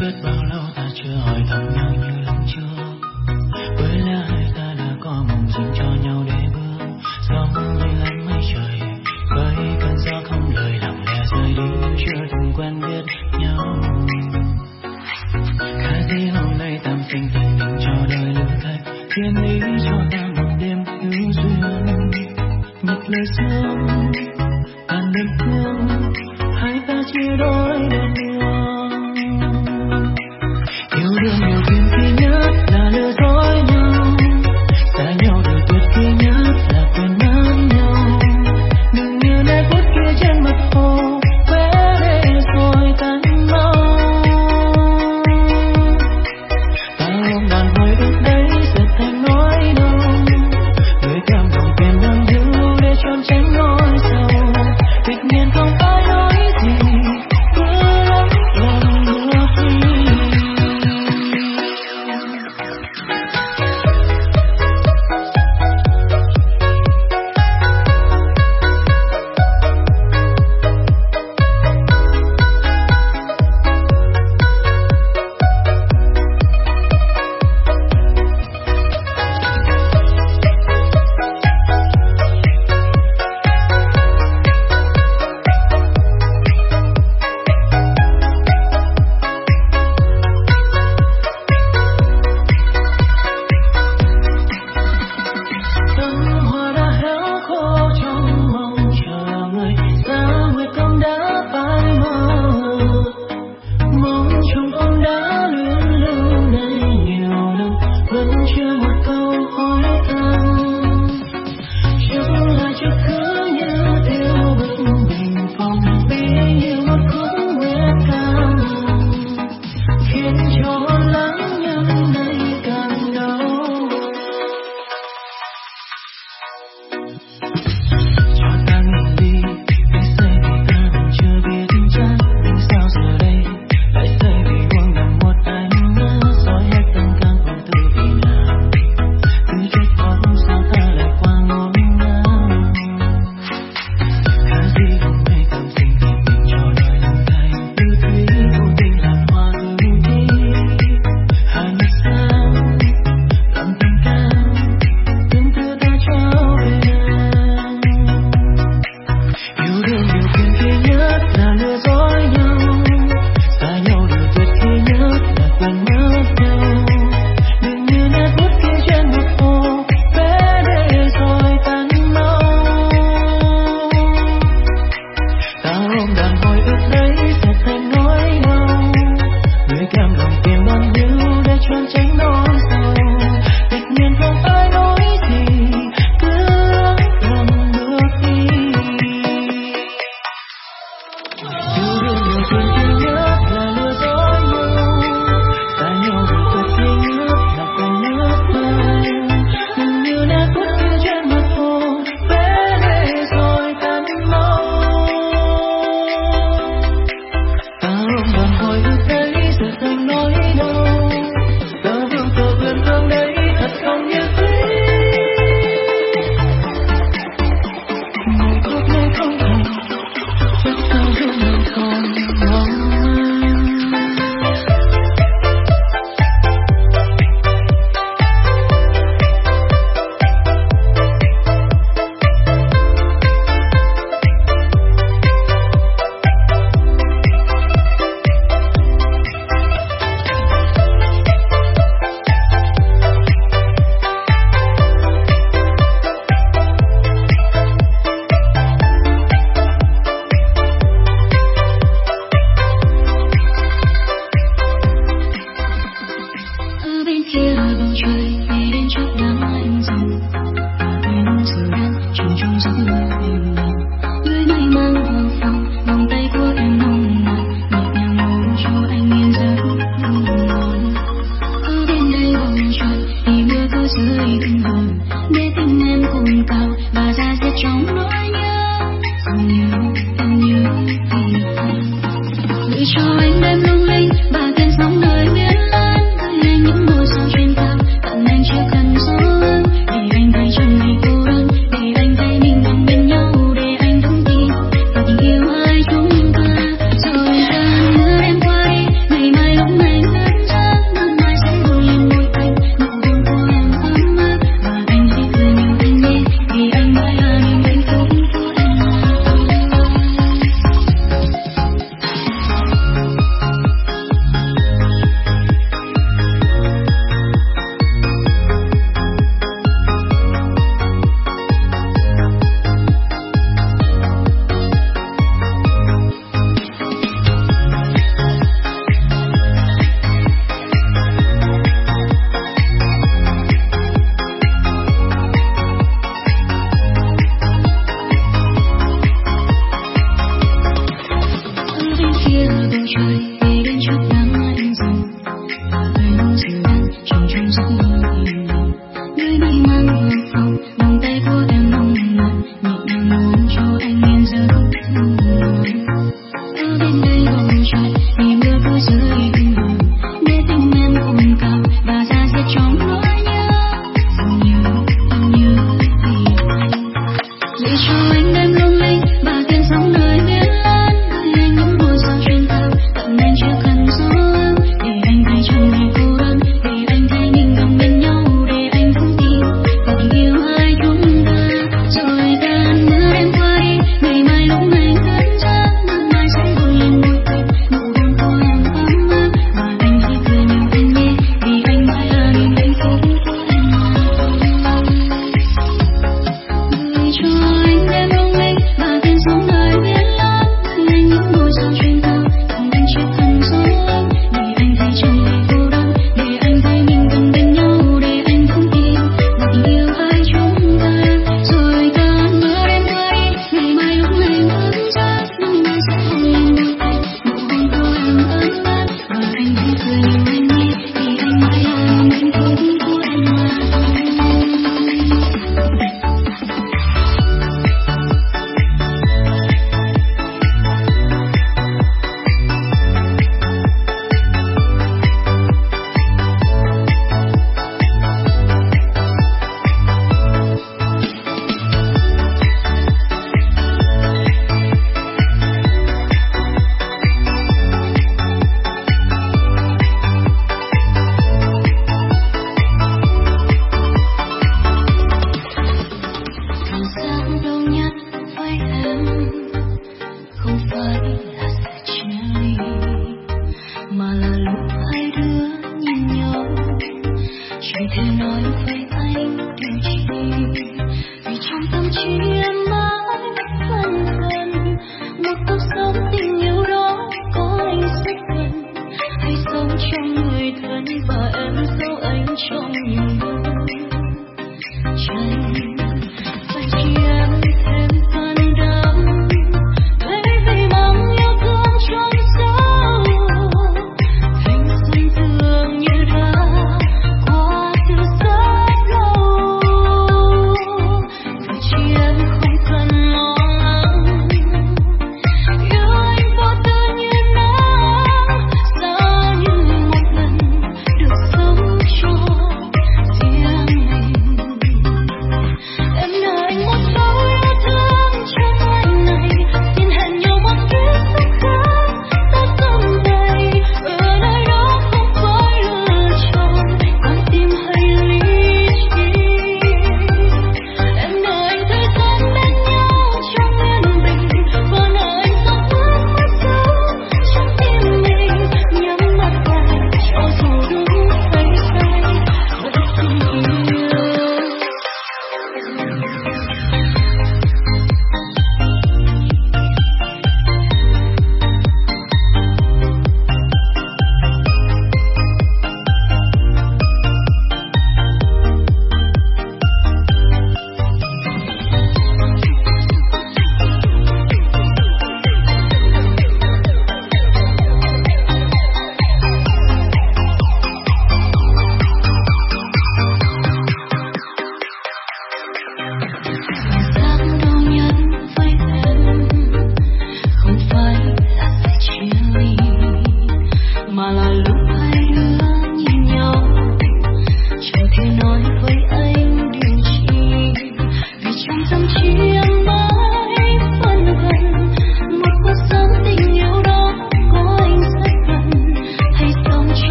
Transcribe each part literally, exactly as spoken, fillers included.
Ngày mai lúc này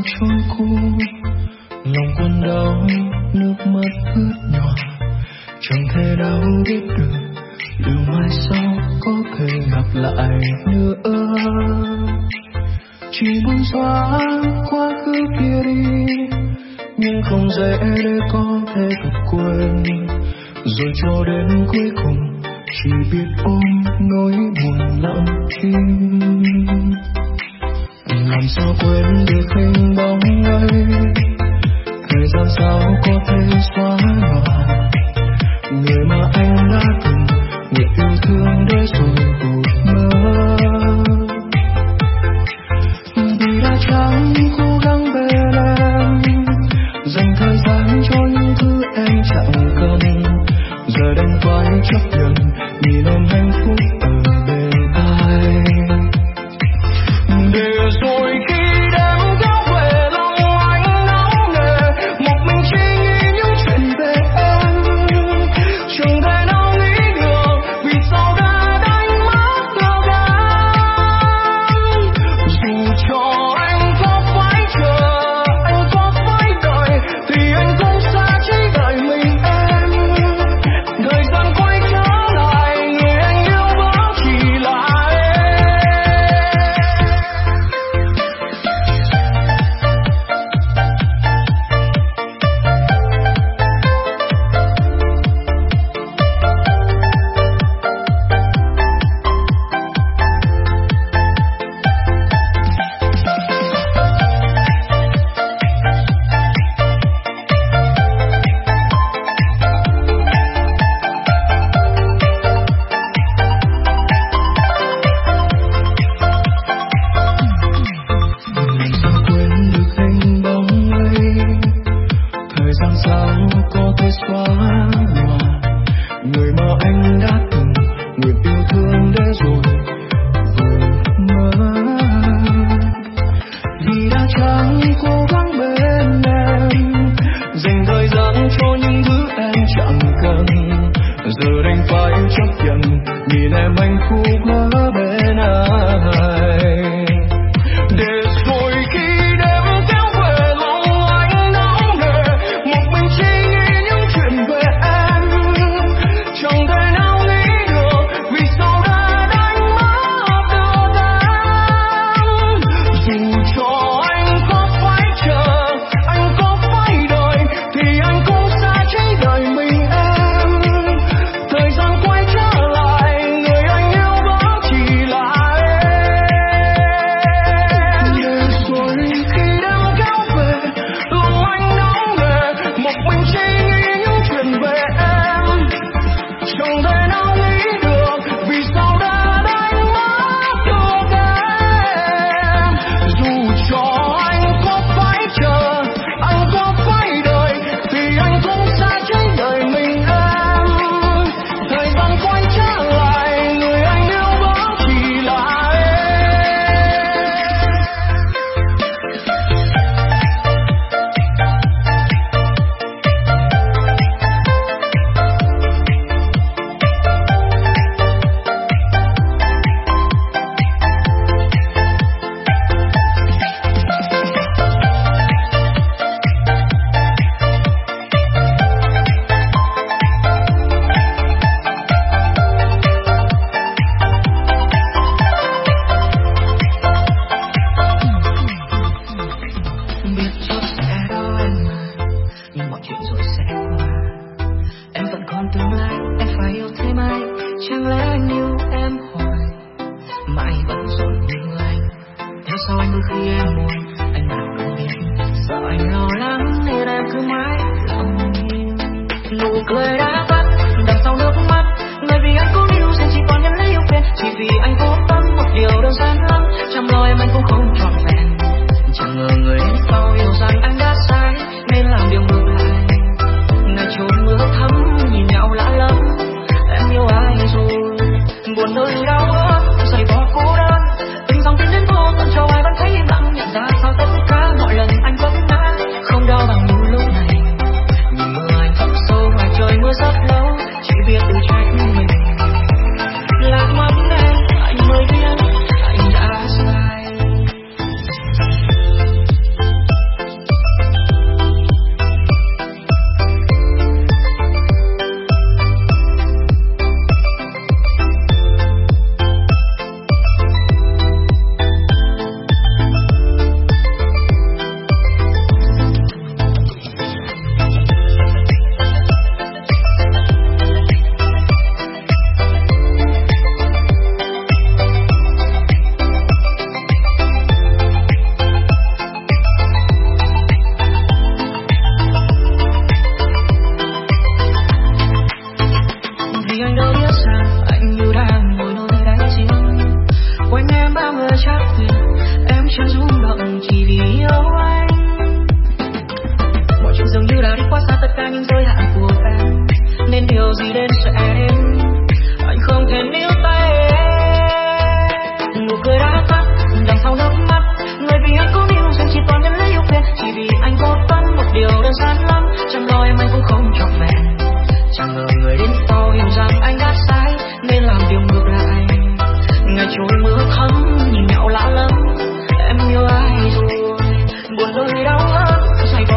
trôi cu, lòng cuốn đau nước mắt ướt nhòa, chẳng thể đâu biết được liệu mai sau có thể gặp lại nữa. Chỉ muốn xóa quá khứ kia đi, nhưng không dễ để có thể thật quên, rồi cho đến cuối cùng chỉ biết ôm nỗi buồn lặng thinh. Làm sao quên được hình bóng ấy, thời gian sao có thể xóa nhòa người mà anh đã từng nguyện yêu thương để rồi vụt mơ. Vì đã chẳng cố gắng bên em, dành thời gian cho những thứ em chẳng cần, giờ đành phải chấp nhận nhìn em hạnh phúc ở bên ai. Để rồi khi đêm kéo về lòng anh náo nề, một mình chỉ nghĩ những chuyện về em, chẳng thể nào nghĩ được vì sao đã đánh mất yêu em. Dù cho anh có phải chờ, anh có phải đợi, thì anh cũng sẽ chỉ đợi mình em. Thời gian quay trở lại, người anh yêu vẫn chỉ là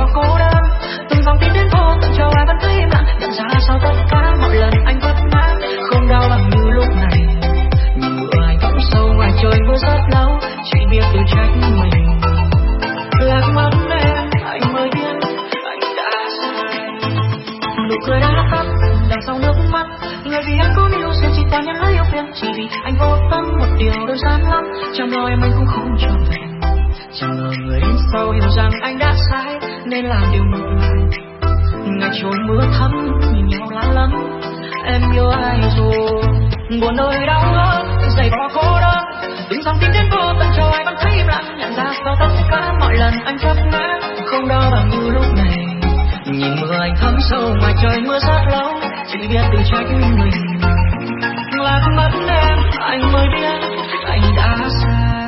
cô đơn. Từng dòng tin đến vô tận cho ai vẫn cứ im lặng, nhận ra sau tất cả mọi lần anh vấp ngã không đau bằng như lúc này. Nhìn mưa anh thấm sâu ngoài trời mưa rất lâu, chỉ biết tự trách mình. Lạc mất em anh mới biết anh đã sai. Nụ cười đã tắt đằng sau nước mắt, người vì anh có yêu xem chỉ toàn những lời yêu phiền, chỉ vì anh vô tâm một điều đơn giản lắm. Trong lòng em anh cũng không trọn vẹn, chẳng ngờ người đến sau hiểu rằng anh đã sai nên làm điều ngược lại. Ngày trôi mưa thấm nhìn nhau lạ lắm, em yêu ai rồi buồn nơi đau hơn dày vò cô đơn. Từng dòng tin đến vô tận cho ai vẫn thấy im lặng, nhận ra sau tất cả mọi lần anh vấp ngã không đau bằng như lúc này. Nhìn mưa anh thấm sâu ngoài trời mưa rất lâu, chỉ biết tự trách mình. Lạc mất em anh mới biết anh đã sai.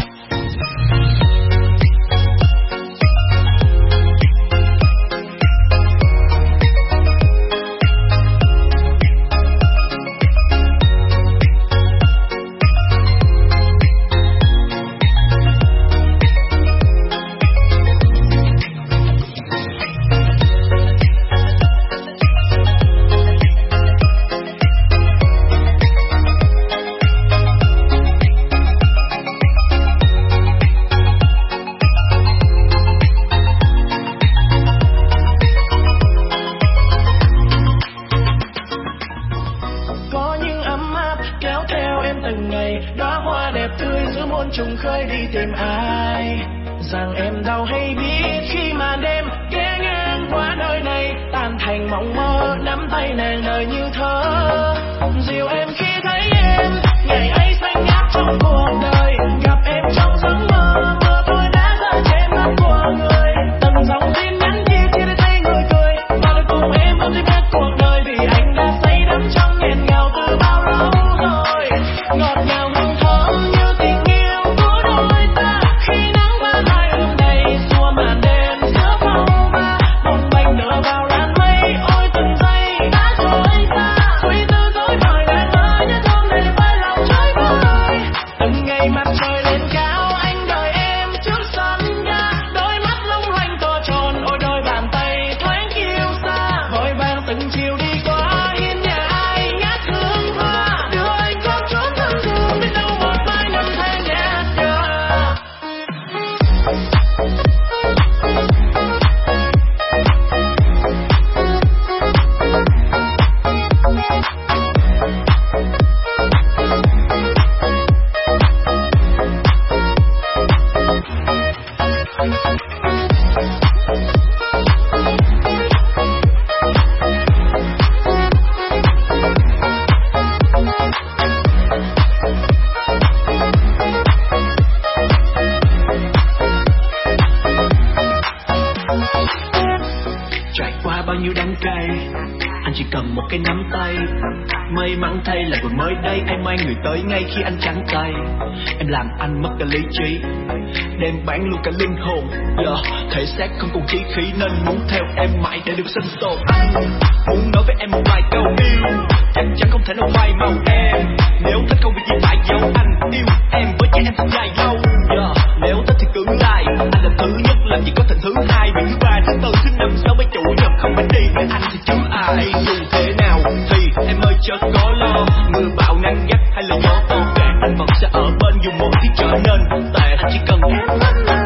Khi anh trắng tay, em làm anh mất cả lý trí, đem bán luôn cả linh hồn. Yeah, thể xác không còn chí khí nên muốn theo em mãi để được sinh tồn. Anh muốn nói với em một vài câu yêu, chắc chắn không thể nào phai màu em. Nếu thích không việc gì phải giấu, anh yêu em với trẻ em thật dài lâu. Yeah, nếu thích thì cứ like, anh là thứ nhất làm gì có thành thứ hai, vì thứ ba, thứ tư, thứ năm, sáu, bảy chủ nhật không phải đi với anh thì chứ ai. Dù thế nào thì em ơi chớ có lo, mưa bão nắng gắt hay là gió to kệ, anh vẫn sẽ ở bên dù một khi trở nên tệ. Anh chỉ cần em ở đây,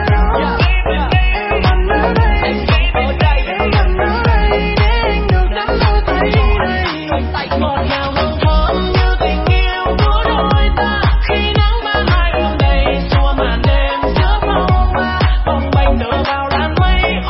em vẫn ở đây, em vẫn ở đây để anh được nắm đôi tay này. Ngọt ngào hương thơm như tình yêu của đôi ta, khi nắng ban mai ươm đầy xua màn đêm giữa phong ba, bồng bềnh tựa vào đàn mây.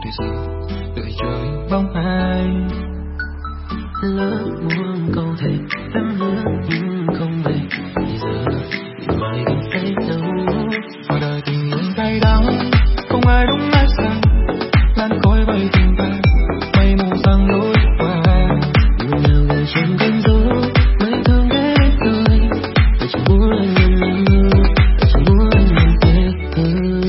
giờ đợi trời bóng ai. Lỡ muốn câu thể em hứa nhưng không về, bây giờ ngày mai gần thấy đâu. Và đời tình luôn cay đắng, không ai đúng ai sai, lan khói bay tình ta, mây mù giăng lối qua. Người nào gửi trên cơn gió, mấy thương ghé bên cười, và chỉ muốn anh gần anh hơn, và chỉ muốn anh gần thế hơn.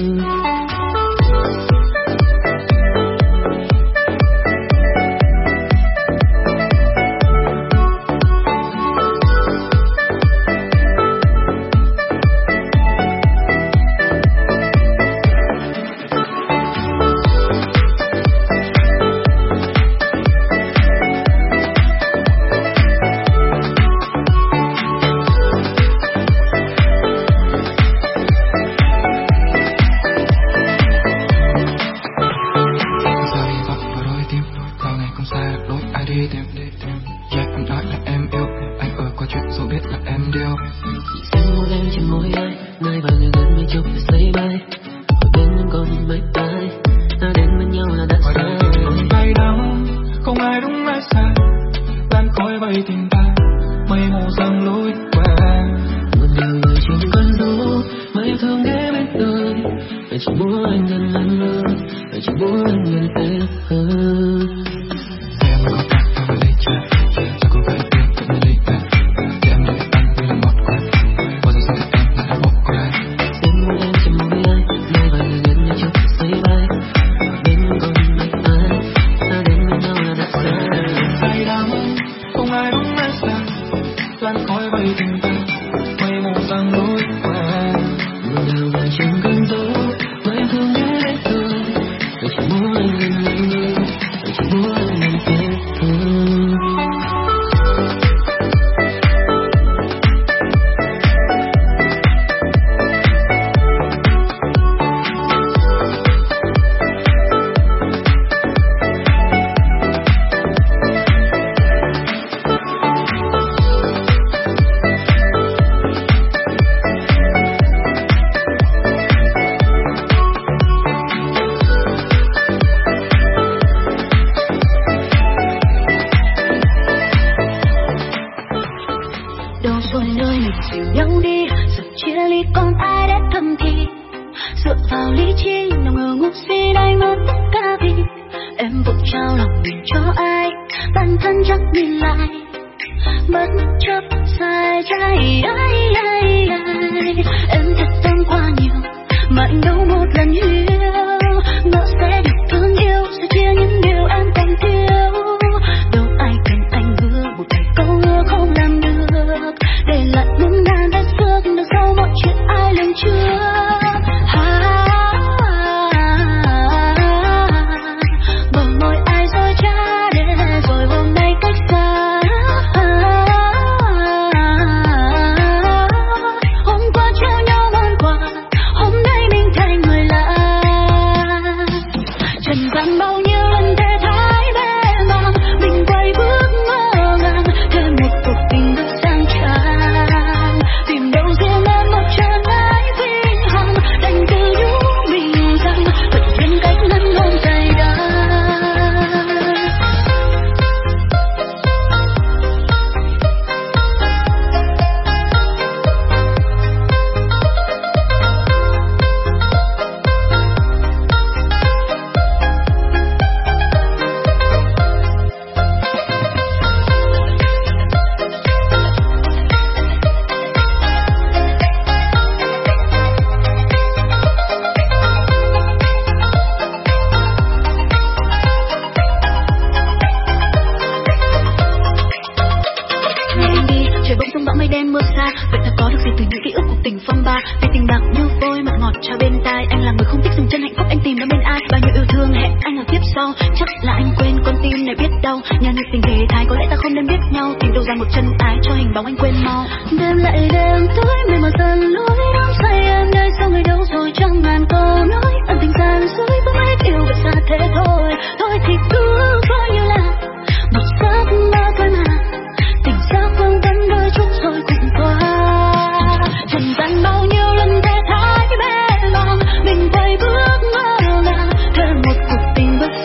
Tình bước ngỡ ngàng, thêm một cuộc tình bất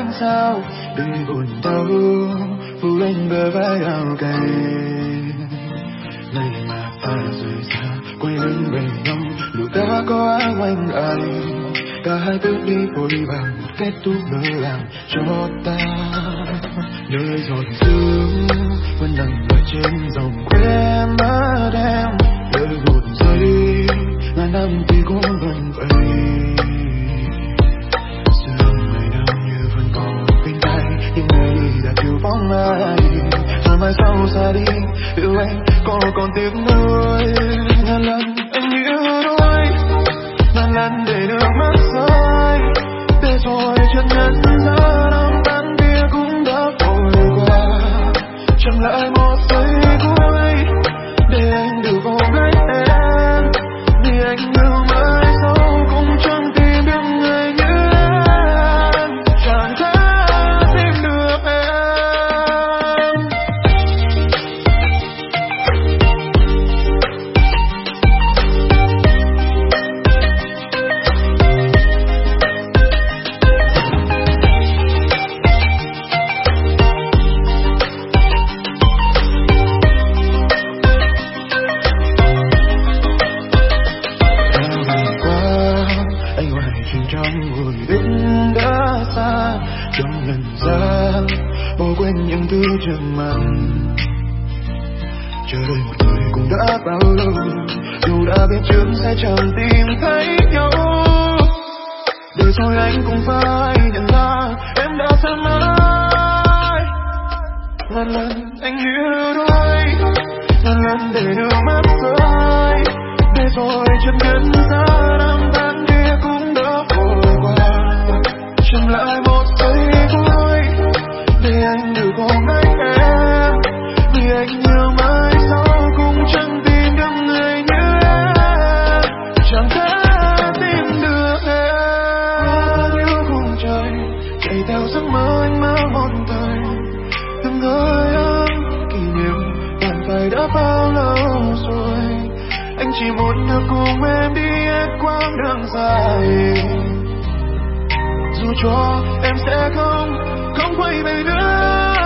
sao để buồn đau phủ lên bờ vai áo cay. Này mà ta rời xa quay lưng về nhau, lúc đã có áng oanh ai, cả hai bước đi vội vàng kết thúc lỡ làng cho ta. Nơi giọt sương vẫn nằm ở trên dòng quê mắt em, lời một giây ngàn năm thì cũng vẫn vậy. Sương ngày nào như vẫn còn bên tay, nhưng ngày đi đã thiếu bóng ai. Rồi mai sau xa đi yêu anh có còn tiếc nuối. Ngàn lần anh yêu đôi, ngàn lần để nước mắt rơi, để rồi chợt nhận ra năm tháng kia cũng đã vội qua. Chẳng lại một giây cuối để anh được ôm lấy em, vì anh yêu mãi sau cũng chẳng tìm được người như em, chẳng thể tìm được em. Trong lần ra bỏ quên những thứ trước mặt, chờ đợi một người cũng đã bao lâu, dù đã biết trước sẽ chẳng tìm thấy nhau. Để rồi anh cũng phải nhận ra em đã xa mãi. Ngàn lần anh yêu đôi, ngàn lần để nước mắt rơi, để rồi chợt nhận ra năm tháng kia cũng đã vội qua. Chẳng lại một giây cuối để anh được ôm lấy em, vì anh yêu mãi sau cũng chẳng tìm được người như em, chẳng thể tìm được em. Yêu cùng trời chạy theo giấc mơ anh mơ một đời, từng hơi ấm kỷ niệm bạn phải đã bao lâu rồi. Anh chỉ muốn được cùng em đi hết quãng đường dài, dù cho em sẽ không không quay về nữa.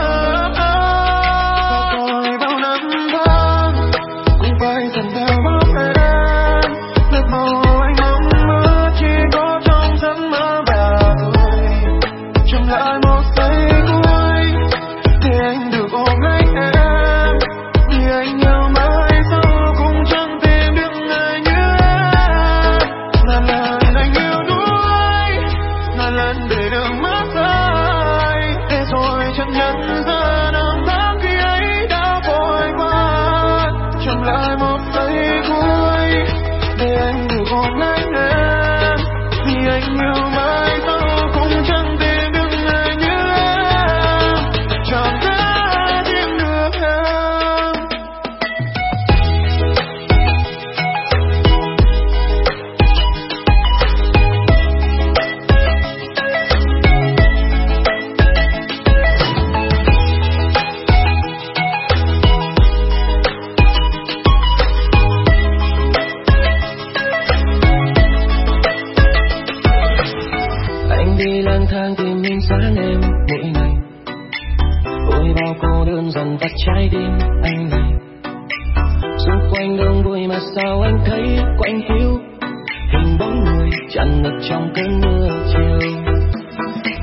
Và rồi bao năm tháng cũng phải dần theo bước em, lớp màu anh mong mơ chỉ có trong giấc mơ và thôi. Chẳng lại một giây cuối để anh được ôm lấy em, vì anh yêu mãi sau cũng chẳng tìm được người như em. Ngàn lần anh yêu đuối, ngàn lần để nước mắt rơi, để rồi chẳng nhận ra năm tháng khi ấy đã vội qua. Chẳng lại một giây cuối để anh được ôm lấy em, vì anh yêu mãi sau cũng chẳng tìm được người như em, chẳng thể tìm được em. Anh đi lang thang tìm mình sáng em mỗi ngày, ôi bao cô đơn dần tắt trái tim anh này. Xung quanh đông vui mà sao anh thấy quạnh hiu, hình bóng người tràn ngập trong cơn mưa chiều.